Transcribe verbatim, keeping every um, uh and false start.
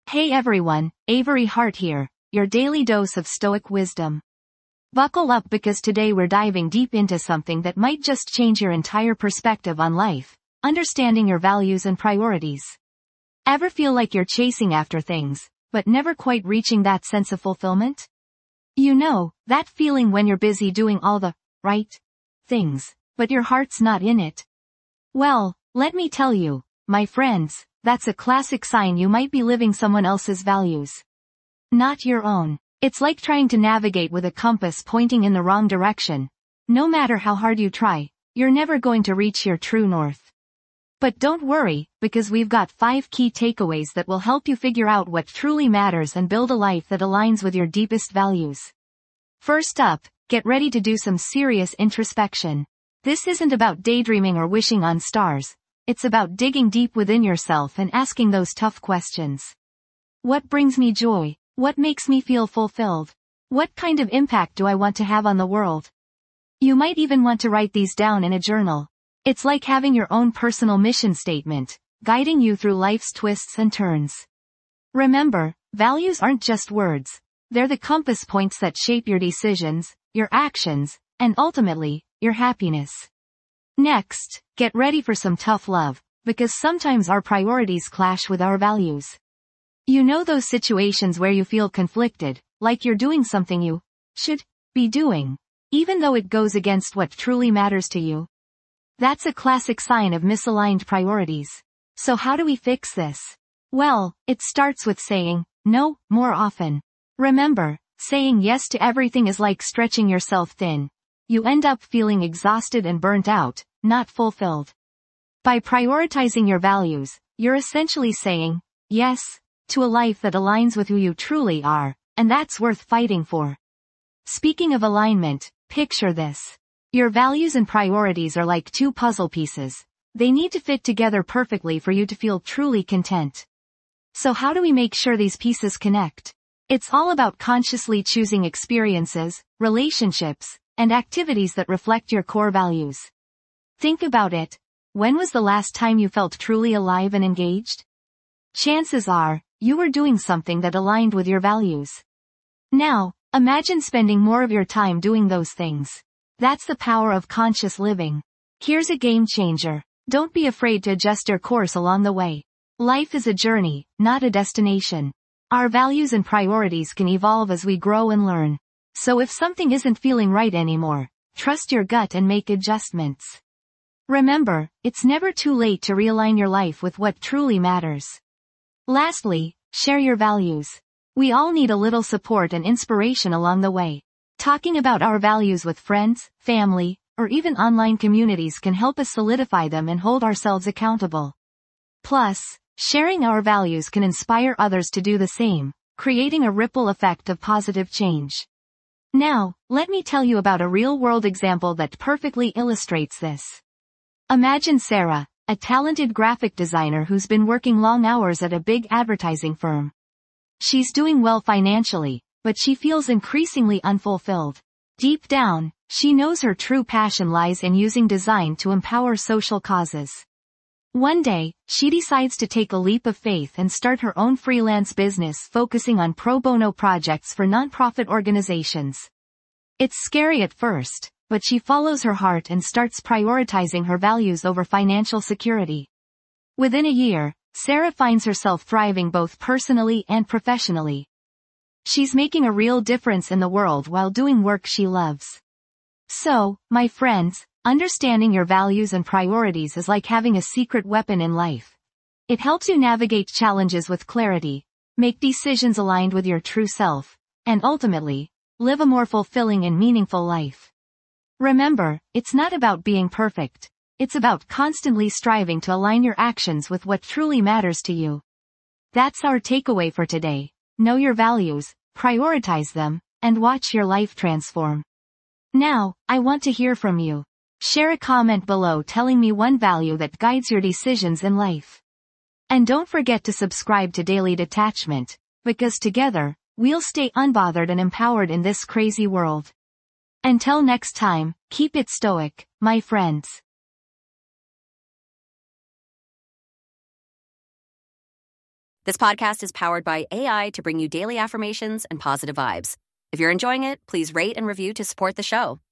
Hey everyone, Avery Hart here, your daily dose of Stoic wisdom. Buckle up because today we're diving deep into something that might just change your entire perspective on life, understanding your values and priorities. Ever feel like you're chasing after things, but never quite reaching that sense of fulfillment? You know, that feeling when you're busy doing all the right things, but your heart's not in it. Well, let me tell you, my friends, that's a classic sign you might be living someone else's values, not your own. It's like trying to navigate with a compass pointing in the wrong direction. No matter how hard you try, you're never going to reach your true north. But don't worry, because we've got five key takeaways that will help you figure out what truly matters and build a life that aligns with your deepest values. First up, get ready to do some serious introspection. This isn't about daydreaming or wishing on stars. It's about digging deep within yourself and asking those tough questions. What brings me joy? What makes me feel fulfilled? What kind of impact do I want to have on the world? You might even want to write these down in a journal. It's like having your own personal mission statement, guiding you through life's twists and turns. Remember, values aren't just words. They're the compass points that shape your decisions, your actions, and ultimately, your happiness. Next, get ready for some tough love, because sometimes our priorities clash with our values. You know those situations where you feel conflicted, like you're doing something you should be doing, even though it goes against what truly matters to you? That's a classic sign of misaligned priorities. So how do we fix this? Well, it starts with saying no more often. Remember, saying yes to everything is like stretching yourself thin. You end up feeling exhausted and burnt out, not fulfilled. By prioritizing your values, you're essentially saying yes to a life that aligns with who you truly are, and that's worth fighting for. Speaking of alignment, picture this. Your values and priorities are like two puzzle pieces. They need to fit together perfectly for you to feel truly content. So how do we make sure these pieces connect? It's all about consciously choosing experiences, relationships, and activities that reflect your core values. Think about it. When was the last time you felt truly alive and engaged? Chances are, you were doing something that aligned with your values. Now, imagine spending more of your time doing those things. That's the power of conscious living. Here's a game changer. Don't be afraid to adjust your course along the way. Life is a journey, not a destination. Our values and priorities can evolve as we grow and learn. So if something isn't feeling right anymore, trust your gut and make adjustments. Remember, it's never too late to realign your life with what truly matters. Lastly, share your values. We all need a little support and inspiration along the way. Talking about our values with friends, family, or even online communities can help us solidify them and hold ourselves accountable. Plus, sharing our values can inspire others to do the same, creating a ripple effect of positive change. Now, let me tell you about a real-world example that perfectly illustrates this. Imagine Sarah, a talented graphic designer who's been working long hours at a big advertising firm. She's doing well financially, but she feels increasingly unfulfilled. Deep down, she knows her true passion lies in using design to empower social causes. One day, she decides to take a leap of faith and start her own freelance business focusing on pro bono projects for nonprofit organizations. It's scary at first, but she follows her heart and starts prioritizing her values over financial security. Within a year, Sarah finds herself thriving both personally and professionally. She's making a real difference in the world while doing work she loves. So, my friends, understanding your values and priorities is like having a secret weapon in life. It helps you navigate challenges with clarity, make decisions aligned with your true self, and ultimately, live a more fulfilling and meaningful life. Remember, it's not about being perfect. It's about constantly striving to align your actions with what truly matters to you. That's our takeaway for today. Know your values, prioritize them, and watch your life transform. Now, I want to hear from you. Share a comment below telling me one value that guides your decisions in life. And don't forget to subscribe to Daily Detachment, because together, we'll stay unbothered and empowered in this crazy world. Until next time, keep it stoic, my friends. This podcast is powered by A I to bring you daily affirmations and positive vibes. If you're enjoying it, please rate and review to support the show.